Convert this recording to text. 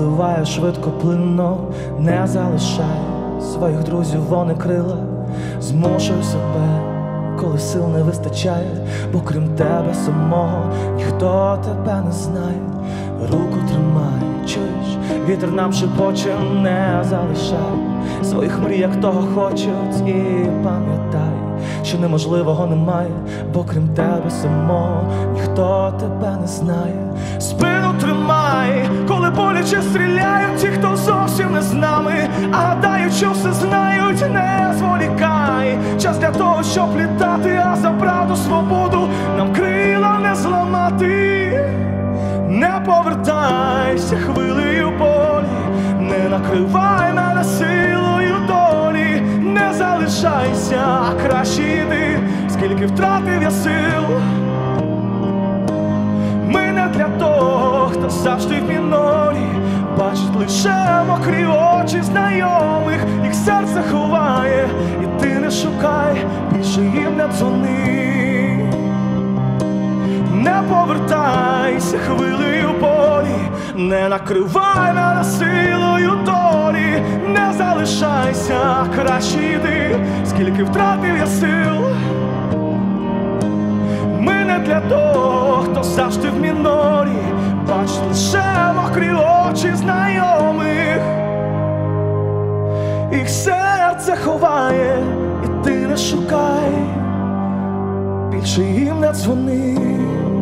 спливає швидко, плинно, не залишай своїх друзів, вони крила. Змушуй себе, коли сил не вистачає, бо крім тебе самого ніхто тебе не знає. Руку тримай, чуєш, вітер нам шепоче, не залишай своїх мрій, як того хочуть, і пам'ятай, що неможливого немає, бо крім тебе самого ніхто тебе не знає. Спину тримай, коли боляче стріляють ті, хто зовсім не з нами, а гадають, що все знають, не зволікай. Час для того, щоб літати, а за правду, свободу нам крила не зламати. Не повертайся хвилею болі, не накривай мене силою долі. Не залишайся, а краще йди, скільки втратив я сил. Ми не для того, хто завжди в мінорі, бачить лише мокрі очі знайомих, їх серце ховає, і ти не шукай, більше їм не дзвони. Не повертайся хвилею болі, не накривай мене силою долі. Не залишайся, а краще йди, скільки втратив я сил. Ми не для того, хто завжди в мінорі, бачить лише мокрі очі знайомих, їх серце ховає, і ти не шукай, більше їм не дзвони.